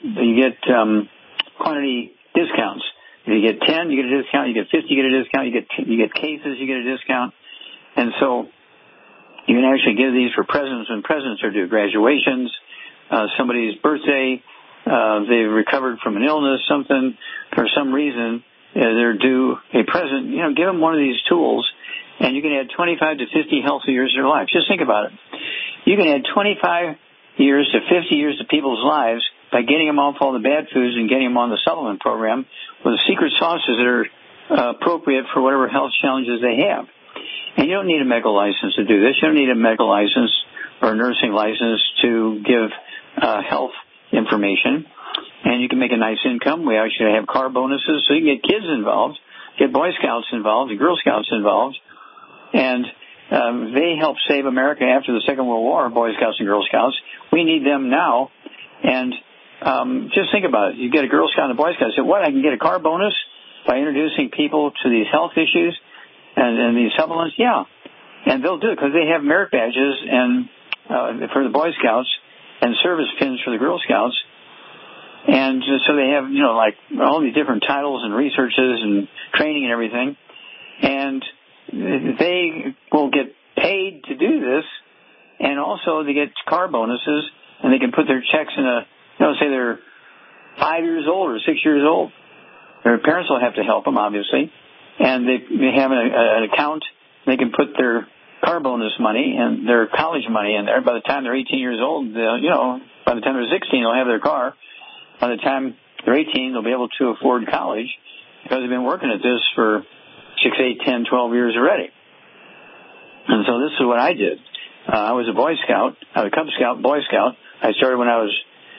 S3: quantity discounts. If you get 10, you get a discount. You get 50, you get a discount. You get cases, you get a discount. And so you can actually give these for presents when presents are due, graduations, somebody's birthday, they've recovered from an illness, something for some reason they're due a present. Give them one of these tools. And you can add 25 to 50 healthy years to their lives. Just think about it. You can add 25 years to 50 years to people's lives by getting them off all the bad foods and getting them on the supplement program with the secret sauces that are appropriate for whatever health challenges they have. And you don't need a medical license to do this. You don't need a medical license or a nursing license to give health information. And you can make a nice income. We actually have car bonuses, so you can get kids involved, get Boy Scouts involved, and Girl Scouts involved. And they helped save America after the Second World War, Boy Scouts and Girl Scouts. We need them now. And just think about it. You get a Girl Scout and a Boy Scout. Say, what, I can get a car bonus by introducing people to these health issues and these supplements? Yeah. And they'll do it because they have merit badges and for the Boy Scouts and service pins for the Girl Scouts. And so they have, like all these different titles and researches and training and everything. And they will get paid to do this, and also they get car bonuses, and they can put their checks in say they're 5 years old or 6 years old. Their parents will have to help them, obviously, and they have an account. They can put their car bonus money and their college money in there. By the time they're 18 years old, by the time they're 16, they'll have their car. By the time they're 18, they'll be able to afford college because they've been working at this for 6, 8, 10, 12 years already. And so this is what I did. I was a Boy Scout, a Cub Scout, Boy Scout. I started when I was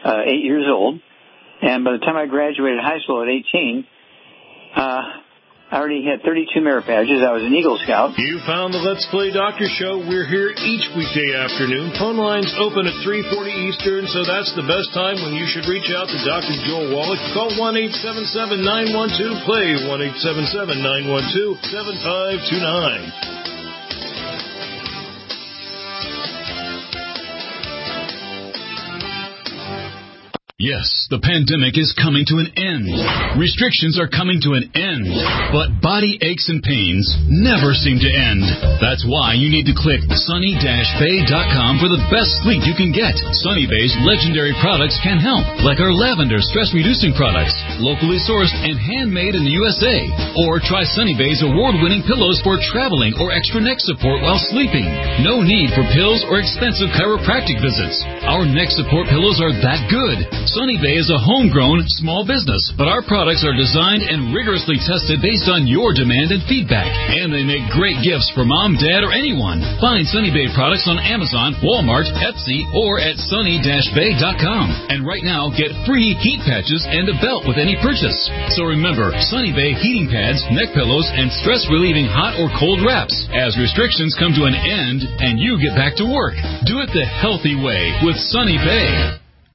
S3: 8 years old. And by the time I graduated high school at 18, I already had 32 merit badges. I was an Eagle Scout.
S4: You found the Let's Play Doctor Show. We're here each weekday afternoon. Phone lines open at 3:40 Eastern, so that's the best time when you should reach out to Dr. Joel Wallach. Call 1-877-912-PLAY, 1-877-912-7529.
S1: Yes, the pandemic is coming to an end. Restrictions are coming to an end. But body aches and pains never seem to end. That's why you need to click sunny-bay.com for the best sleep you can get. Sunny Bay's legendary products can help, like our lavender stress-reducing products, locally sourced and handmade in the USA. Or try Sunny Bay's award-winning pillows for traveling or extra neck support while sleeping. No need for pills or expensive chiropractic visits. Our neck support pillows are that good. Sunny Bay is a homegrown small business, but our products are designed and rigorously tested based on your demand and feedback. And they make great gifts for mom, dad, or anyone. Find Sunny Bay products on Amazon, Walmart, Etsy, or at sunny-bay.com. And right now, get free heat patches and a belt with any purchase. So remember, Sunny Bay heating pads, neck pillows, and stress-relieving hot or cold wraps. As restrictions come to an end and you get back to work, do it the healthy way with Sunny Bay.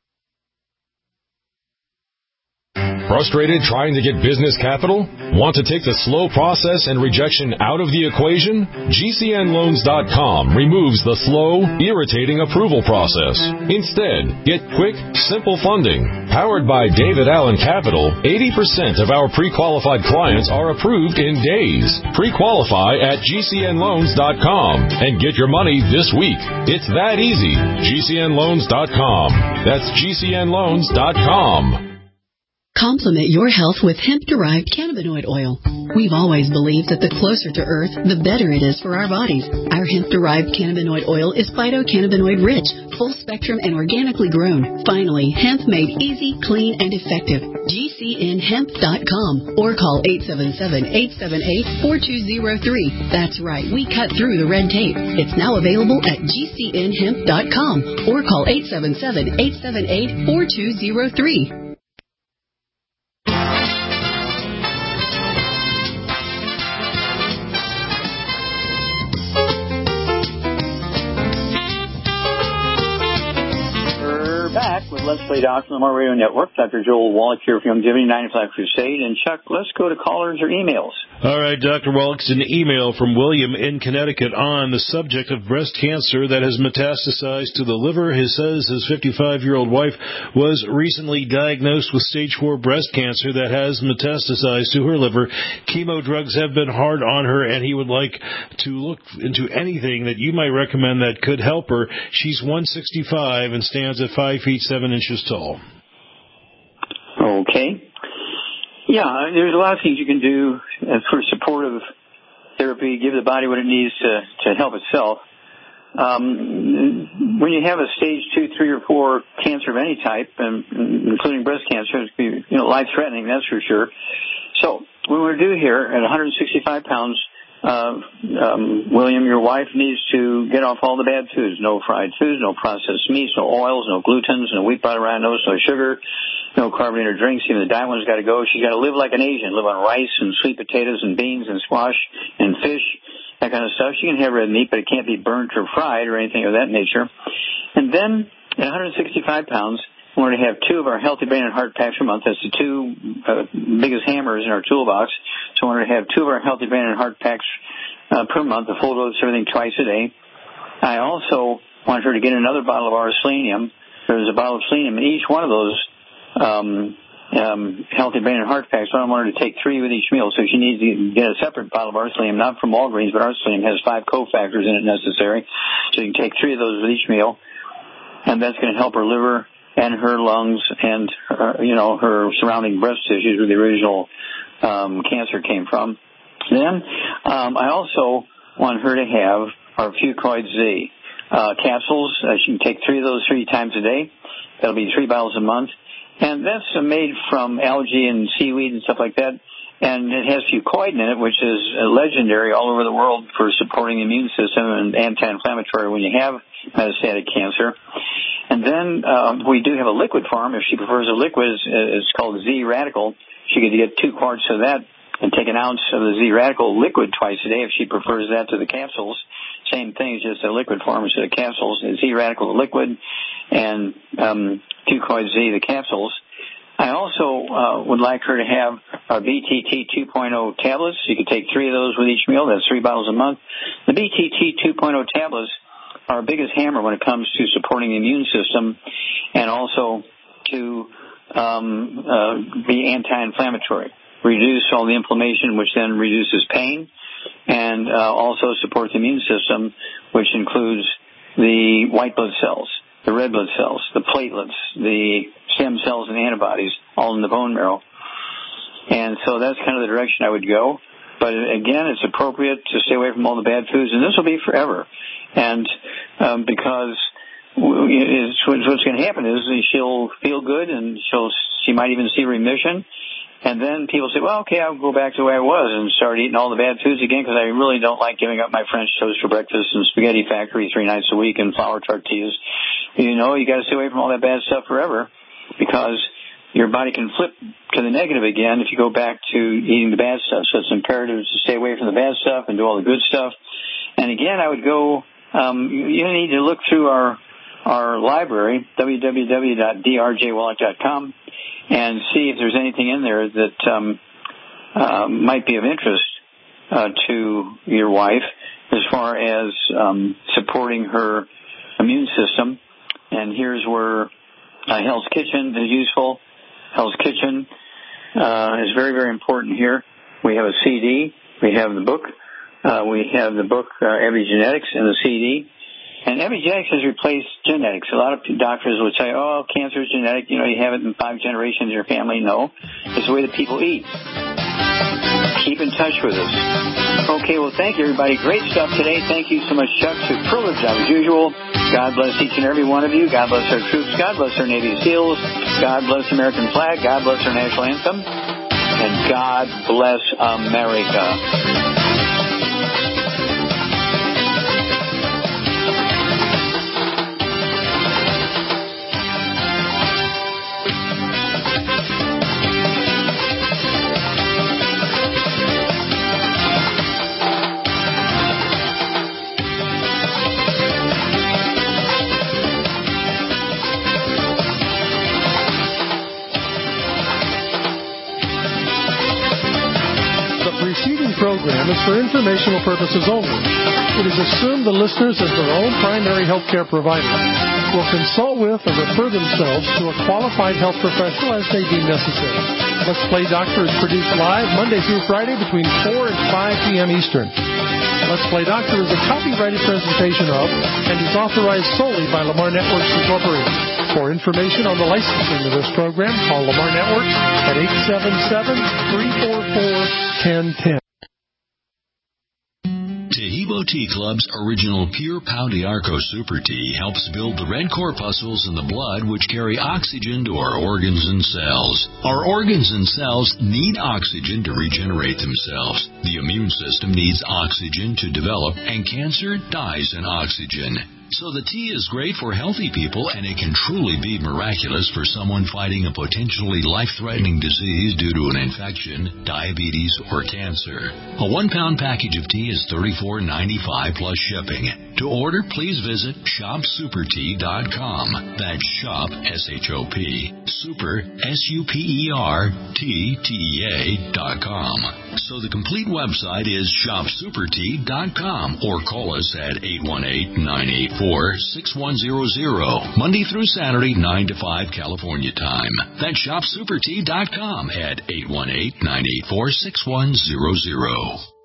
S20: Frustrated trying to get business capital? Want to take the slow process and rejection out of the equation? GCNLoans.com removes the slow, irritating approval process. Instead, get quick, simple funding. Powered by David Allen Capital, 80% of our pre-qualified clients are approved in days. Pre-qualify at GCNLoans.com and get your money this week. It's that easy. GCNLoans.com. That's GCNLoans.com.
S21: Complement your health with hemp-derived cannabinoid oil. We've always believed that the closer to Earth, the better it is for our bodies. Our hemp-derived cannabinoid oil is phytocannabinoid-rich, full-spectrum, and organically grown. Finally, hemp made easy, clean, and effective. GCNHemp.com or call 877-878-4203. That's right, we cut through the red tape. It's now available at GCNHemp.com or call 877-878-4203.
S3: Back with Let's Play Doctor on the Radio Network. Dr. Joel Wallach here from Youngevity 95 Crusade. And Chuck, let's go to callers or emails.
S4: All right, Dr. Wallach's an email from William in Connecticut on the subject of breast cancer that has metastasized to the liver. He says his 55-year-old wife was recently diagnosed with stage 4 breast cancer that has metastasized to her liver. Chemo drugs have been hard on her, and he would like to look into anything that you might recommend that could help her. She's 165 and stands at 5 feet 7 inches tall.
S3: Okay. Yeah, there's a lot of things you can do for supportive therapy, give the body what it needs to help itself. When you have a stage 2, 3, or 4 cancer of any type, including breast cancer, it can be life-threatening, that's for sure. So what we're going to do here at 165 pounds, William, your wife needs to get off all the bad foods. No fried foods, no processed meats, no oils, no glutens, no wheat butter, no sugar, no carbonated drinks. Even the diet one's got to go. She's got to live like an Asian, live on rice and sweet potatoes and beans and squash and fish, that kind of stuff. She can have red meat, but it can't be burnt or fried or anything of that nature. And then at 165 pounds, we're going to have 2 of our Healthy Brain and Heart Packs per month. That's the 2 biggest hammers in our toolbox. So we're going to have 2 of our Healthy Brain and Heart Packs per month, a full dose of everything twice a day. I also want her to get another bottle of our selenium. There's a bottle of selenium in each one of those Healthy Brain and Heart Packs. So I want her to take 3 with each meal. So she needs to get a separate bottle of our selenium, not from Walgreens, but our selenium has 5 cofactors in it necessary. So you can take 3 of those with each meal. And that's going to help her liver and her lungs and, her surrounding breast tissues where the original cancer came from. Then I also want her to have our Fucoid Z capsules. She can take 3 of those 3 times a day. That'll be 3 bottles a month. And that's made from algae and seaweed and stuff like that. And it has fucoidan in it, which is legendary all over the world for supporting the immune system and anti-inflammatory when you have metastatic cancer. And then we do have a liquid form. If she prefers a liquid, it's called Z-Radical. She could get 2 quarts of that and take an ounce of the Z-Radical liquid twice a day if she prefers that to the capsules. Same thing, just a liquid form instead of capsules. Z-Radical the liquid and 2 quarts Z the capsules. I also would like her to have our BTT 2.0 tablets. You could take 3 of those with each meal. That's 3 bottles a month. The BTT 2.0 tablets are our biggest hammer when it comes to supporting the immune system and also to be anti-inflammatory, reduce all the inflammation, which then reduces pain, and also support the immune system, which includes the white blood cells, the red blood cells, the platelets, the stem cells and antibodies, all in the bone marrow. And so that's kind of the direction I would go. But again, it's appropriate to stay away from all the bad foods, and this will be forever. And because what's going to happen is she'll feel good, and she might even see remission. And then people say, well, okay, I'll go back to the way I was and start eating all the bad foods again because I really don't like giving up my French toast for breakfast and spaghetti factory 3 nights a week and flour tortillas. You know, you got to stay away from all that bad stuff forever because your body can flip to the negative again if you go back to eating the bad stuff. So it's imperative to stay away from the bad stuff and do all the good stuff. And again, I would go, you need to look through our library, www.drjwallach.com, and see if there's anything in there that might be of interest to your wife as far as supporting her immune system. And here's where Hell's Kitchen is useful. Hell's Kitchen is very, very important here. We have a CD. We have the book. We have the book Epigenetics and the CD. And epigenetics has replaced genetics. A lot of doctors would say, oh, cancer is genetic. You know, you have it in 5 generations in your family. No. It's the way that people eat. Keep in touch with us. Okay, well, thank you, everybody. Great stuff today. Thank you so much, Chuck. It's a privilege, as usual. God bless each and every one of you. God bless our troops. God bless our Navy SEALs. God bless the American flag. God bless our national anthem. And God bless America.
S10: Program is for informational purposes only. It is assumed the listeners, as their own primary healthcare provider, will consult with or refer themselves to a qualified health professional as they deem necessary. Let's Play Doctor is produced live Monday through Friday between 4 and 5 p.m. Eastern. Let's Play Doctor is a copyrighted presentation of and is authorized solely by Lamar Networks Incorporated. For information on the licensing of this program, call Lamar Networks at 877-344-1010.
S1: Taheebo Tea Club's original Pure Pau d'Arco Super Tea helps build the red corpuscles in the blood which carry oxygen to our organs and cells. Our organs and cells need oxygen to regenerate themselves. The immune system needs oxygen to develop, and cancer dies in oxygen. So the tea is great for healthy people, and it can truly be miraculous for someone fighting a potentially life-threatening disease due to an infection, diabetes, or cancer. A 1-pound package of tea is $34.95 plus shipping. To order, please visit shopsupertea.com. That's shop, S-H-O-P, super, SUPERTEA.com. So the complete website is shopsupertea.com, or call us at 818-984-6100, Monday through Saturday, 9 to 5 California time. That's shopsupertea.com at 818-984-6100.